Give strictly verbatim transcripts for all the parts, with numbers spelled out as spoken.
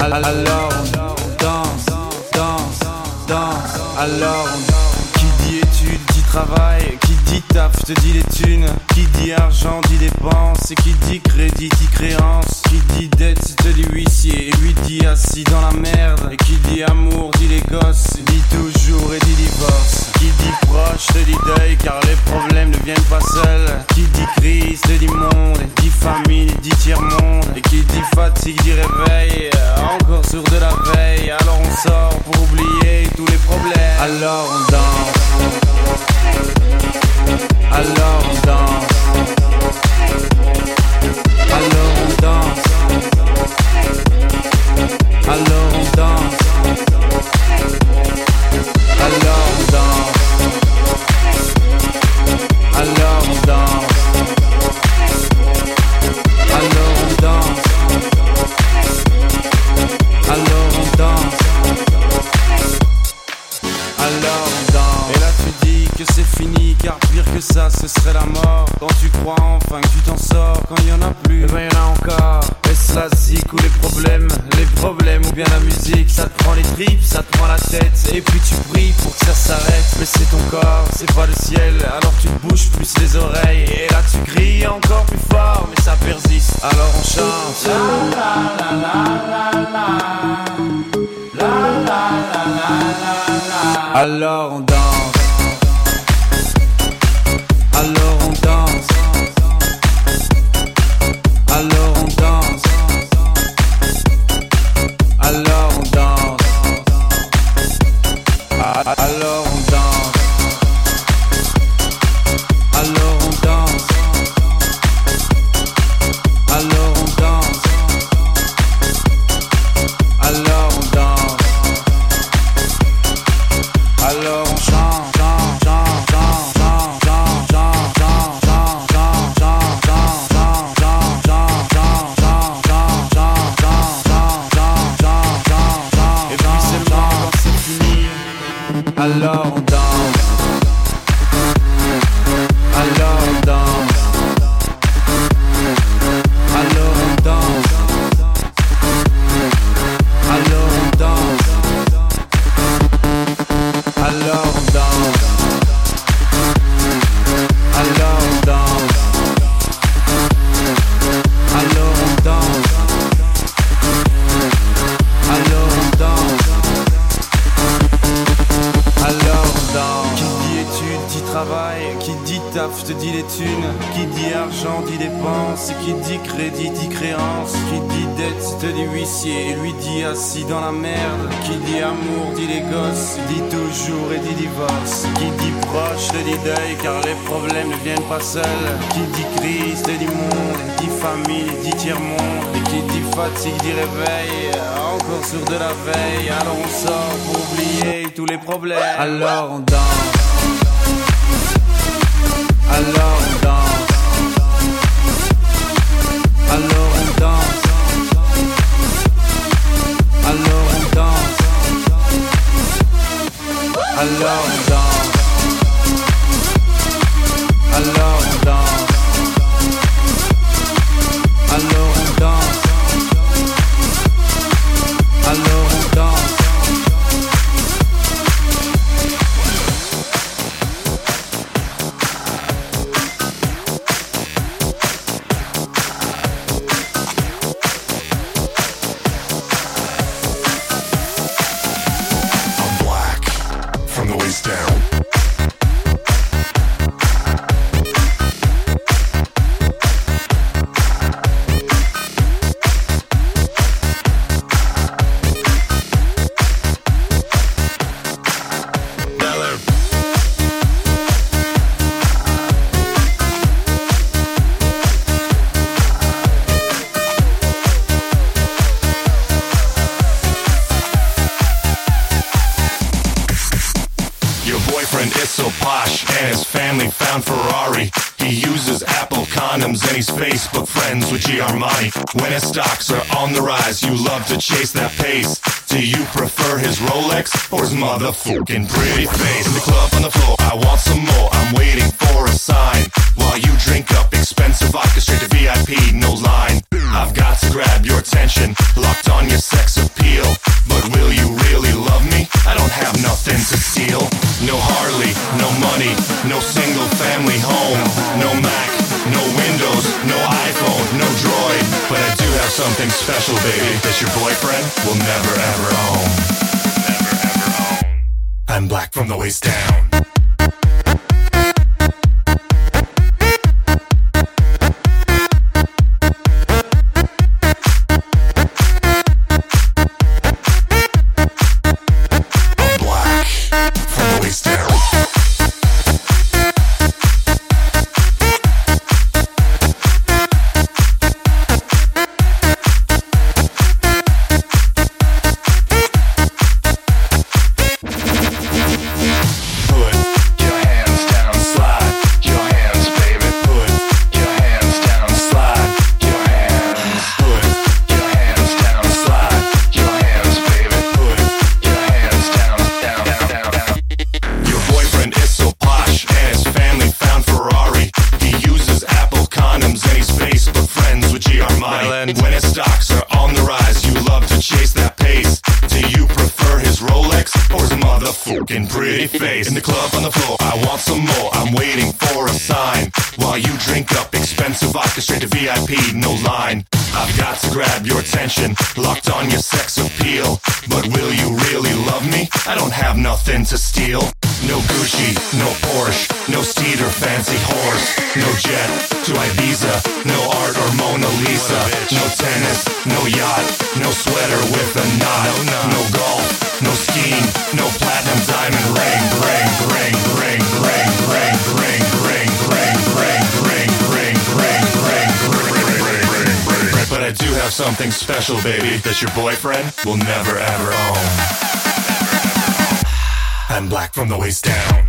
Alors on danse, danse, danse. Alors on... Qui dit études dit travail, qui dit taf te dit les thunes, qui dit argent dit dépense, et qui dit crédit dit créance, qui dit dette te dit huissier, et lui dit assis dans la merde, et qui dit amour dit les gosses, dit toujours et dit divorce, qui dit proche te dit deuil car les problèmes ne viennent pas seuls, qui dit crise te dit monde, et dit famille dit tiers-monde, et qui dit fatigue dit réveil, encore sourd de la veille, alors on sort pour oublier tous les problèmes, alors on danse. Alors on danse. Alors on danse. Alors on danse. Alors on danse. Alors on danse. Alors on danse. Alors on danse. Alors on danse. Et là tu dis que c'est fini, car pire que ça ce serait la mort. Quand tu crois enfin que tu t'en sors, quand il y en a plus, et ben y en a encore. Est-ce la zik ou les problèmes, les problèmes ou bien la musique, ça te prend les tripes, ça te prend la tête, et puis tu pries pour que ça s'arrête. Mais c'est ton corps, c'est pas le ciel, alors tu te bouges plus les oreilles, et là tu cries encore plus fort, mais ça persiste, alors on chante. La la la la la la la la la la la. Alors on danse. Alors on danse. Alors on danse. Alors on danse. Alors on danse. Alors on danse. Alors on danse. Alors on danse. Alors on chante, chante, chante, chante, chante, chante, chante, chante, chante, chante, chante, chante, chante, chante, chante, chante, chante, chante, chante. Et puis seulement quand c'est fini, alors on danse. Alors on danse. Alors on danse. Alors on danse. Alors on danse. Alors on danse. Alors on danse. Alors on danse. Alors on danse. Qui dit études dit travail, qui dit taf te dit les thunes, qui dit argent dit dépense, et qui dit crédit dit créance, qui dit dette te dit huissier, et lui dit assis dans la merde, qui dit amour dit les gosses, dit toujours et dit divorce, qui dit proche te dit deuil car les problèmes ne viennent pas seuls, qui dit crise te dit monde, dit famille dit tiers-monde, et qui dit fatigue dit réveil, encore sourd de la veille, alors on sort pour oublier tous les problèmes, alors on danse. Alors on danse. Alors on danse. Alors on danse. Alors on danse. Alors on danse. Alors on danse. Alors on danse. And he's Facebook friends with G Armani. When his stocks are on the rise, you love to chase that pace. Do you prefer his Rolex or his motherfucking pretty face? In the club on the floor, I want some more. I'm waiting for a sign while you drink up expensive vodka straight to V I P, no line. I've got to grab your attention, locked on your sex appeal. special, baby, that your boyfriend will never ever own. Never ever own. I'm black from the waist down. When his stocks are on the rise, you love to chase that pace. Do you prefer his Rolex or his motherfucking pretty face? In the club on the floor, I want some more, I'm waiting for a sign. While you drink up expensive vodka straight to V I P, no line. I've got to grab your attention, locked on your sex appeal. But will you really love me? I don't have nothing to steal. No Gucci, no Porsche, no steed or fancy horse. No jet to Ibiza, no art or Mona Lisa. No tennis, no yacht, no sweater with a knot. No golf, no skiing, no platinum diamond ring. Ring, ring, ring, ring, ring, ring, ring, ring, ring, ring, ring, ring, ring, ring, ring, ring. But I do have something special, baby, that your boyfriend will never ever own. I'm black from the waist down.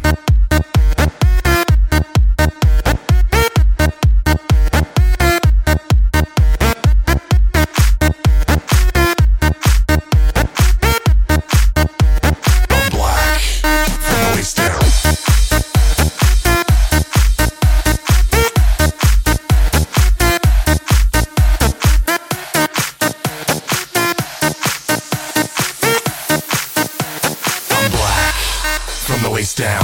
From the waist down.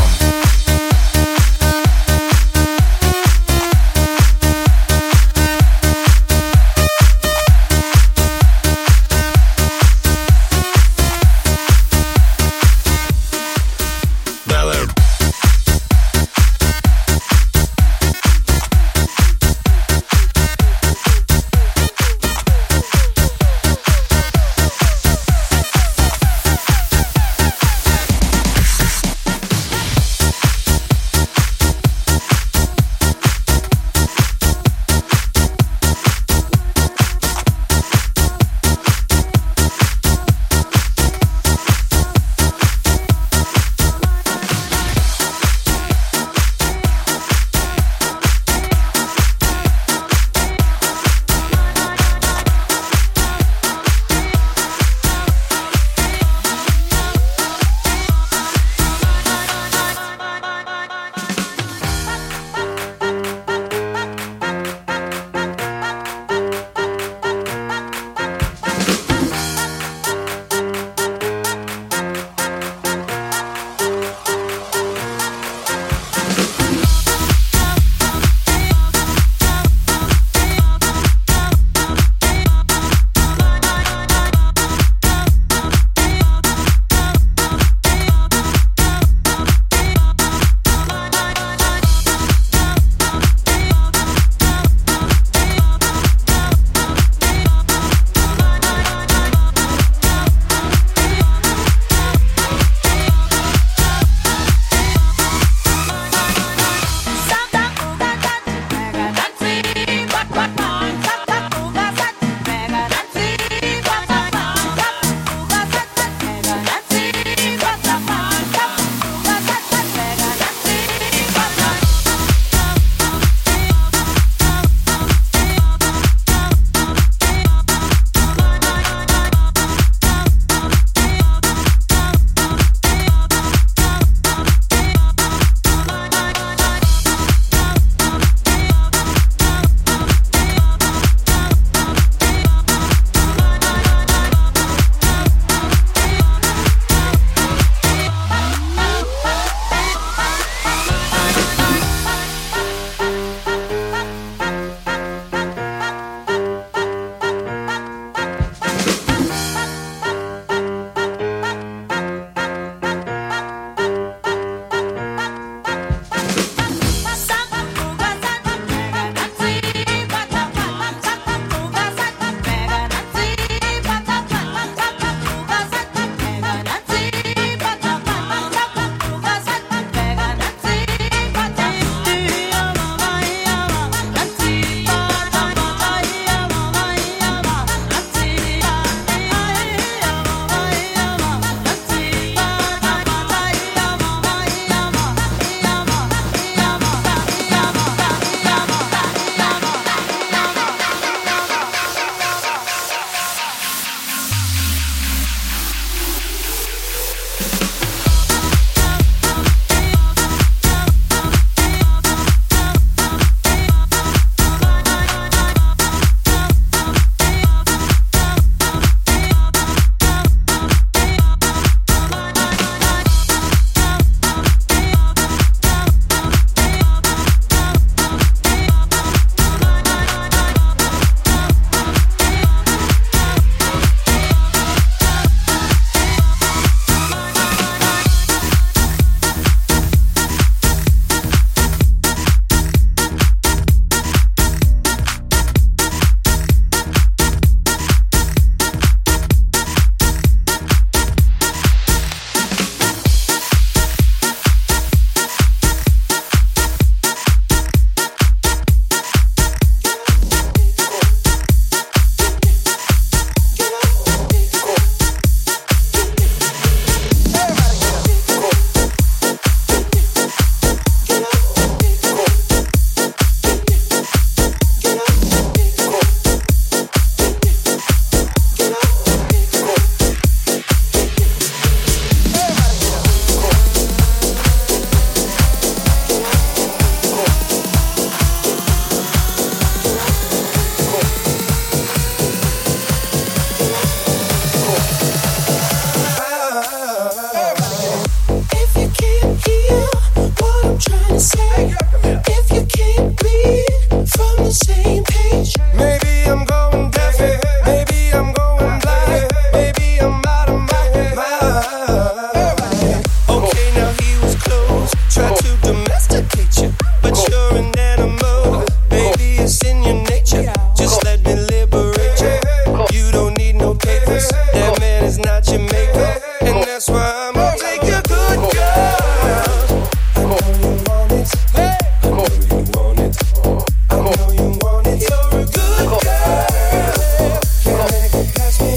that's why I'm gonna take you good girl. I know you want it. Hey. I know you want it. I know you want it. You're a good girl. Can't let it get past me.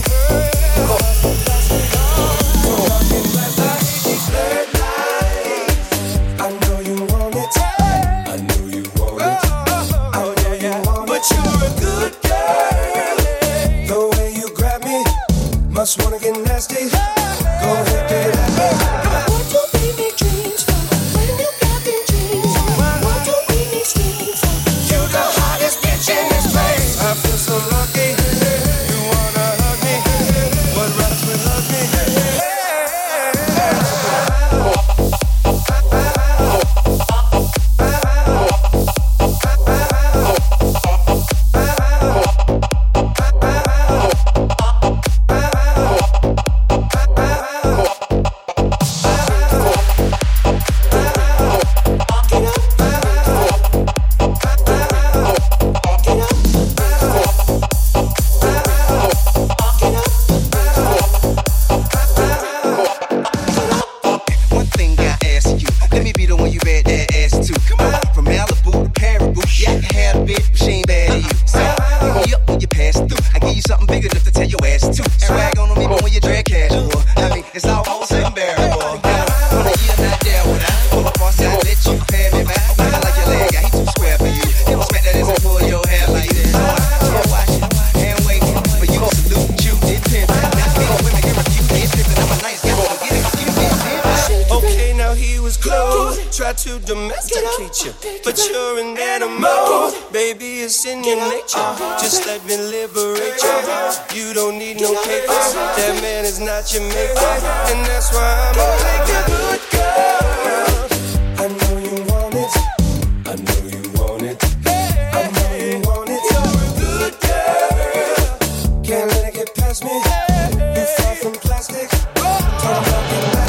I know you want it. I know you want it. I know you want it. But you're a good girl. The way you grab me, must wanna get nasty. Go ahead, get at me. What do baby dreams for? When you got them dreams on? What do baby dreams for? You the hottest bitch in this place. I feel so lucky. You wanna hug me? What rhymes with hug me? To domesticate you, but you're an animal. Baby, it's in your nature. Just let me liberate you. You don't need no papers. That man is not your maker, and that's why I'm gonna make you good girl. I know you want it. I know you want it. I know you want it. You're a good girl. Can't let it get past me. You far from plastic. Talk about getting back.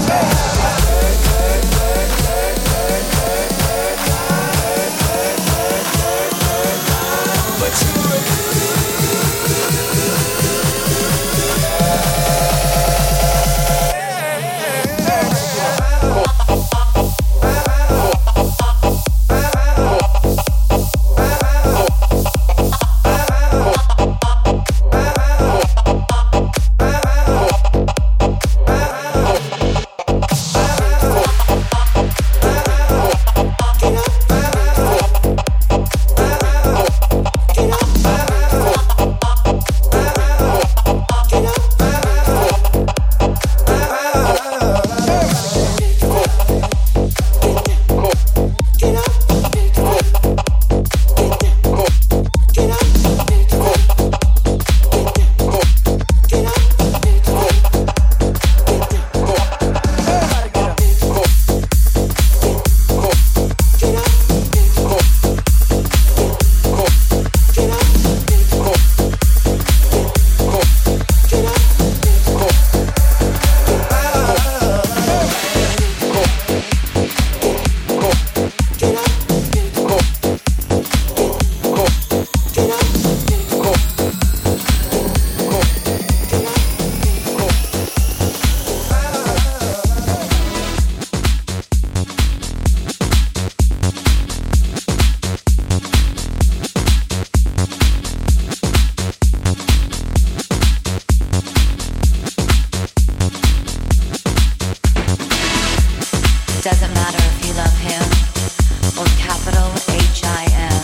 Doesn't matter if you love him or capital H I M.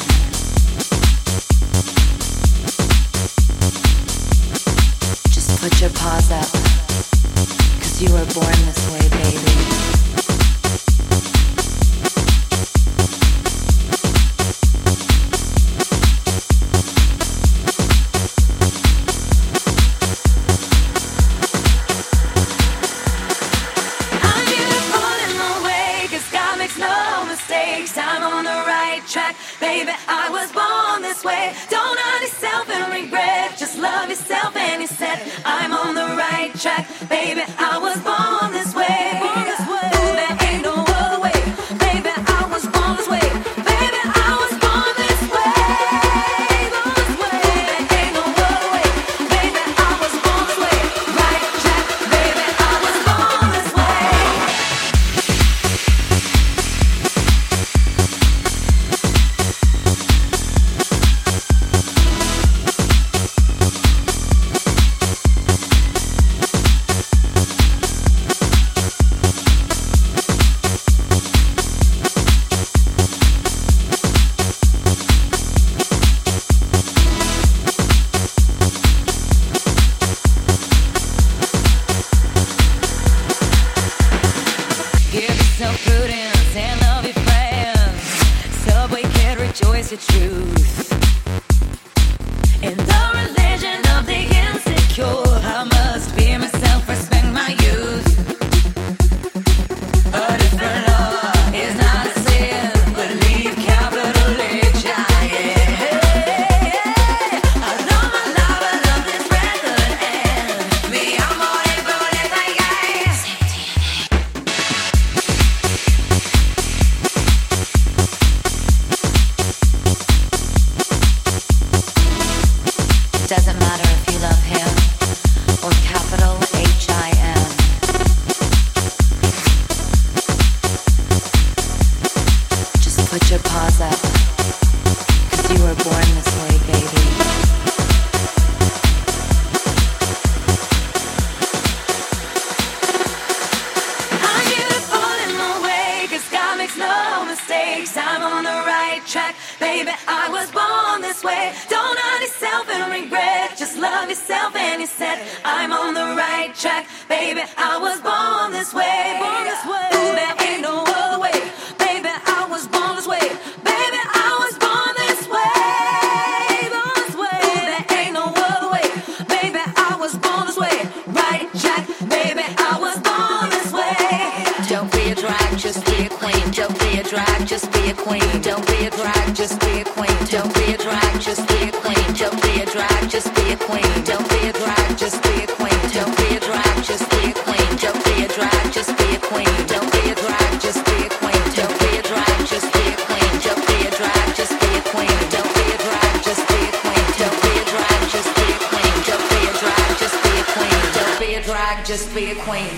Just put your paws up, 'cause you were born this way, baby. Baby, I was born this way. Don't hurt yourself and regret. Just love yourself and you said I'm on the right track. Baby, I was born this way. Ooh, there ain't no other way. Baby, I was born this way. Baby, I was born this way. This way. There ain't no other way. Baby, I was born this way. Right track. Baby, I was born this the truth. In the religion of the insecure, I must be myself, respect my youth. A different law is not a sin, but leave capital H I M. I love my life, I love this record, and mi amore voleva yes. Doesn't matter if you love him or capital H I M. Just put your paws up, 'cause you were born this way, baby. I'm beautiful in my way, 'cause God makes no mistakes. I'm on the right track, baby, I was born this way. Don't hurt yourself and regret, just love yourself and you said I'm on the right track, baby, I was born this way. Born this way. Ooh, there ain't no other way, baby, I was born this way. Baby, I was born this way. Born this way. Ooh, there ain't no other way, baby, I was born this way. Right track, baby, I was born this way. Don't be a drag, just be a queen. Don't be a drag, just be a queen. Don't be a drag, just be a queen. Don't be a drag, just be a queen. Don't be a drag, just be a queen. Don't be a drag, just be a queen. Don't be a drag, just be a queen. Don't be a drag, just be a queen. Don't be a drag, just be a queen. Don't be a drag, just be a queen. Don't be a drag, just be a queen. Don't be a drag, just be a queen. Don't be a drag, just be a queen. Don't be a drag, just be a queen. Don't be a drag, just be a queen.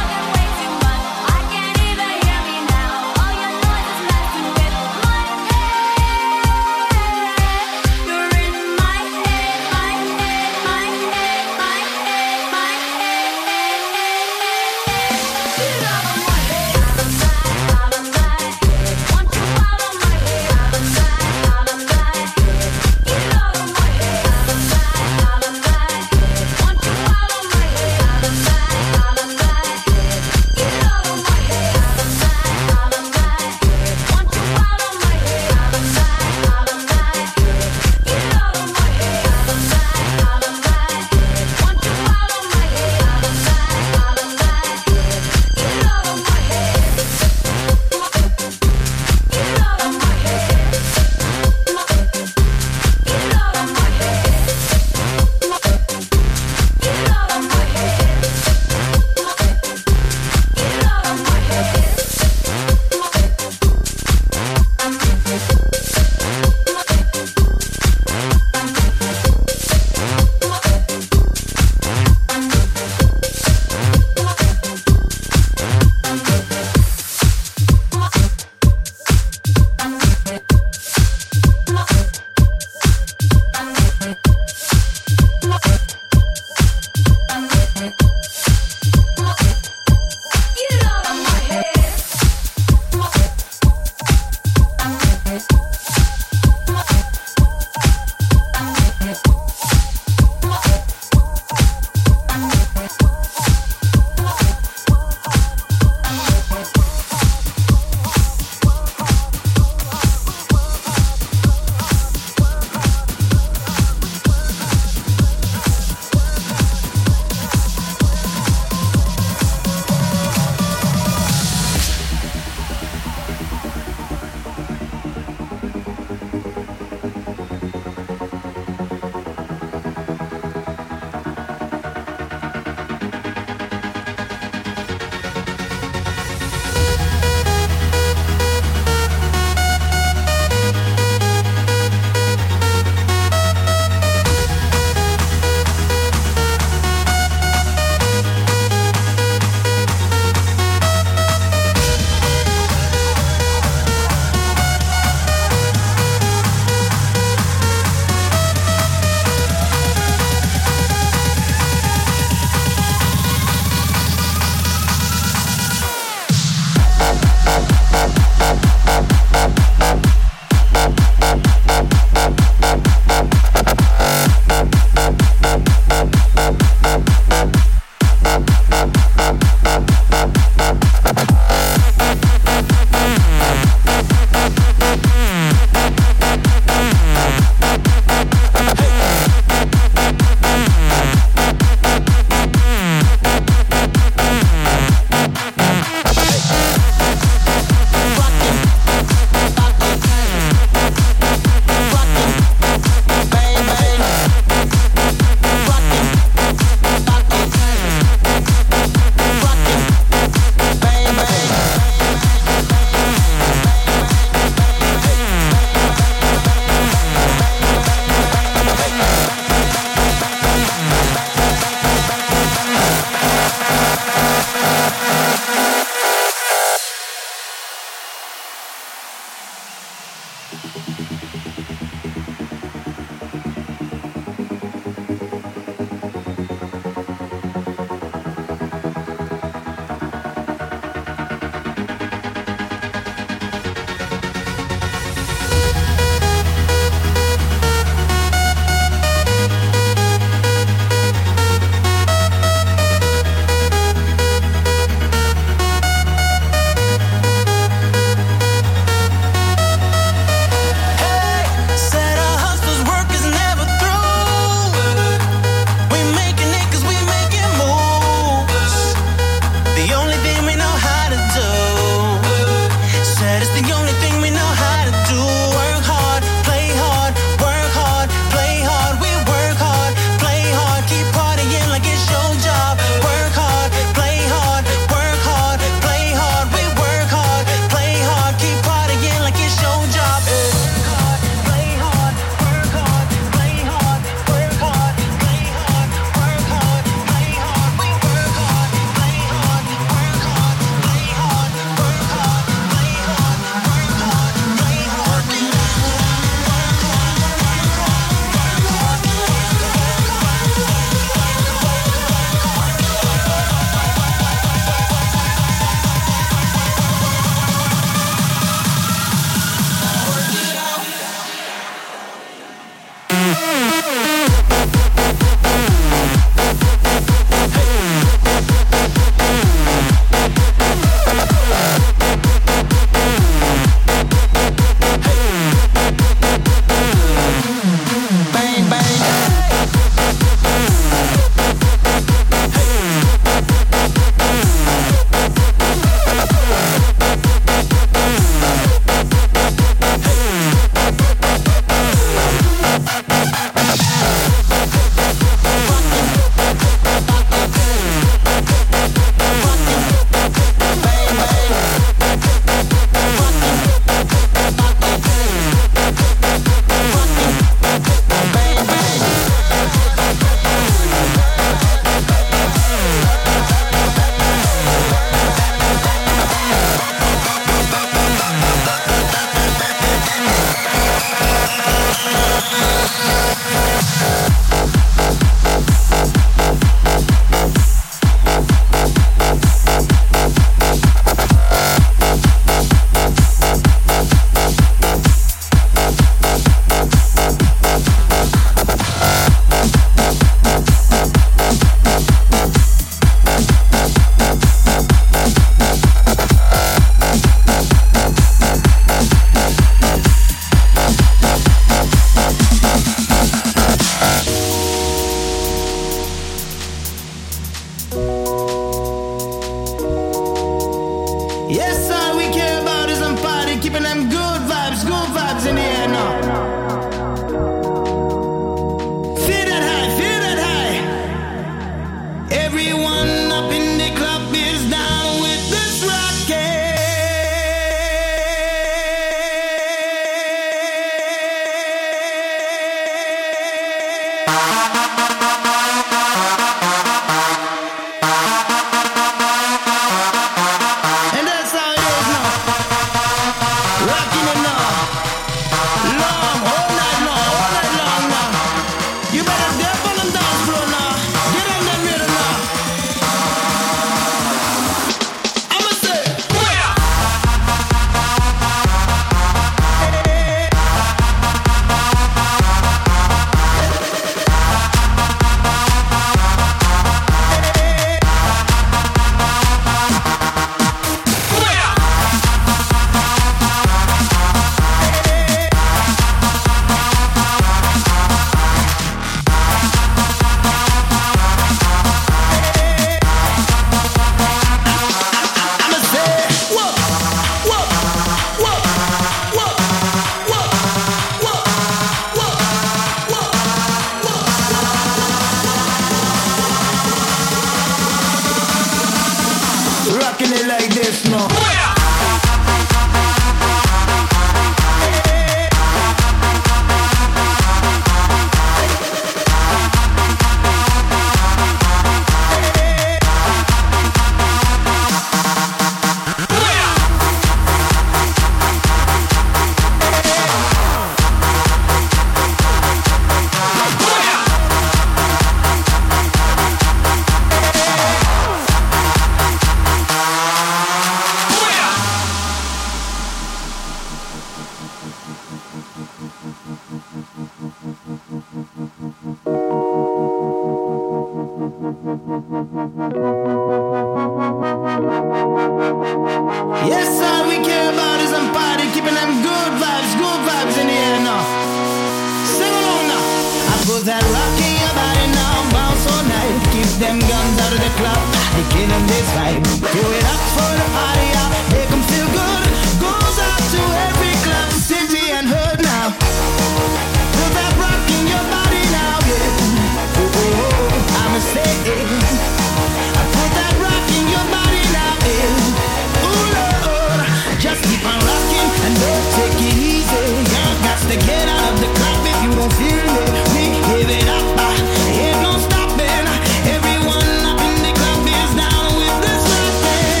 in this vibe. Throw it up for the party out, make them feel good. Goes out to every club, city and hood now. Feel that rock in your body now, yeah. Oh, oh, oh, I'ma say it. I put that rock in your body now, yeah. Ooh, Lord, just keep on rocking and don't take it easy. You got to get out of the club if you don't feel it. We give it up, uh, ain't no stopping. Everyone up in the club is down with this rockin'.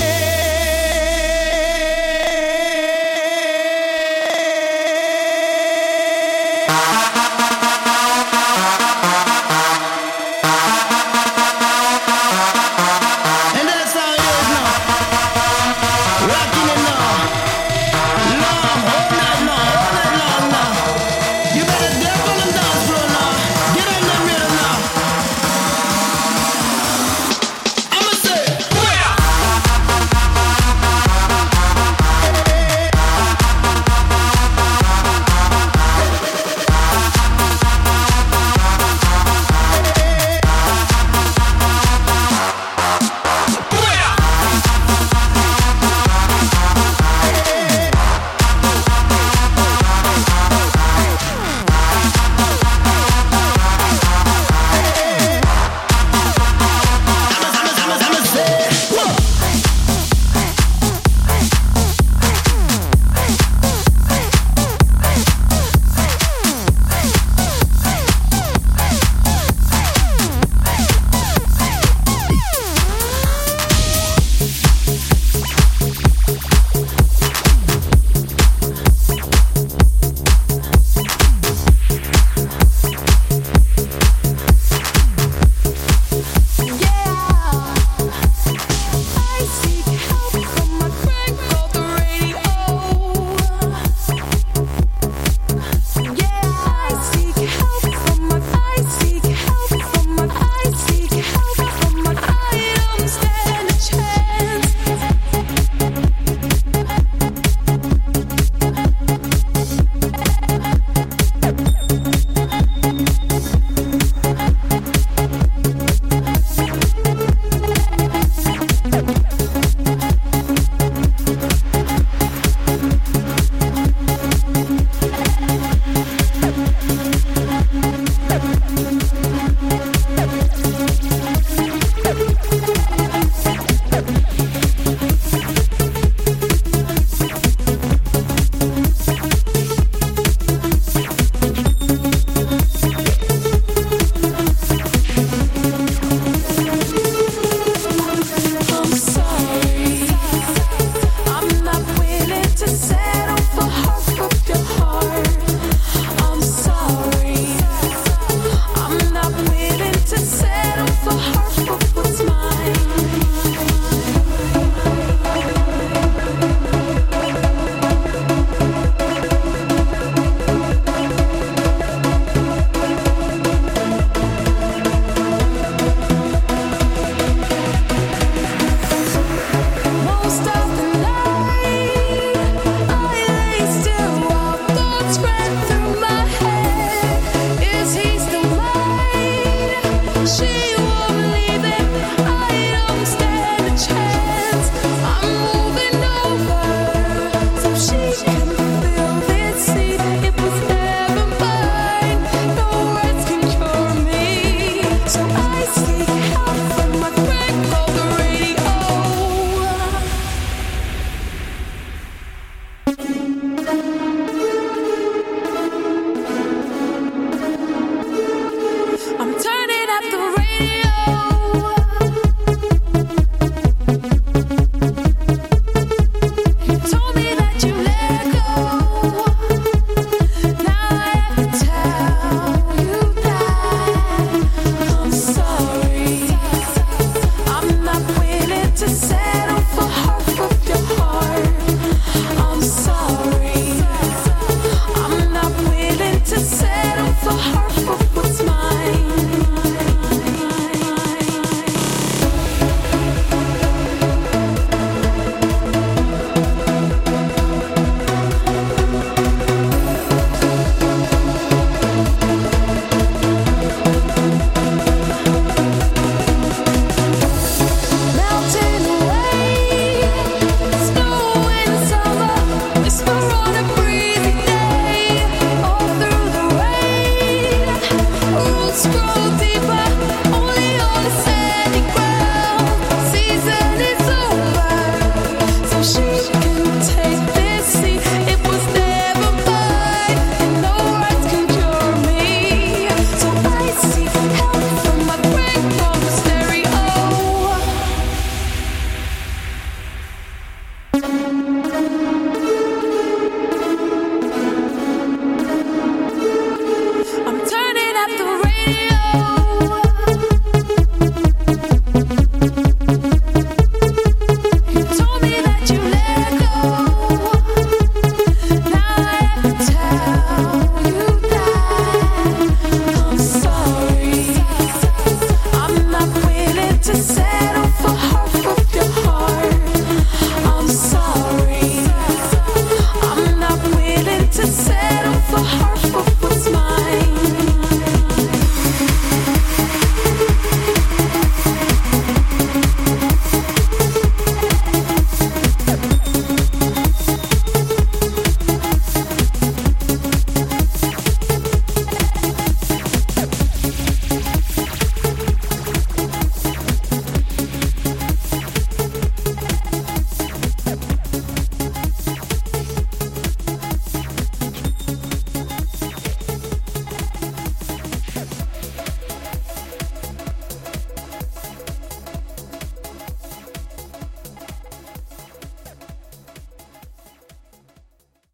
And that's how it is now. Rocking it now. Long, all night long, all night long now. You better dip on the dance floor now. Get on the rhythm now. I'ma say, I'ma say, whoa. I'm sorry, I'm not willing to settle for half of your heart. I'm sorry, I'm not willing to settle for half of what's mine. Most of the night, I lay still while thoughts ran through my head. Is he still mine? She won't leave it. I don't stand a chance. I'm moving over so she can feel this seed. It was never mine. No words can cure me. So I seek help from my friend called the radio. I'm turning up the